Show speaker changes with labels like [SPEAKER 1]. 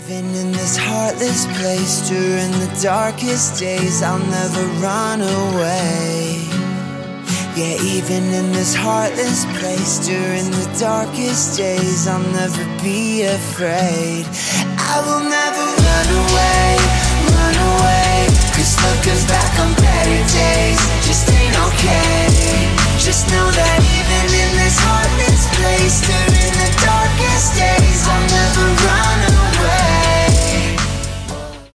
[SPEAKER 1] Even in this heartless place during the darkest days, I'll never run away. Yeah, even in this heartless place during the darkest days, I'll never be afraid. I will never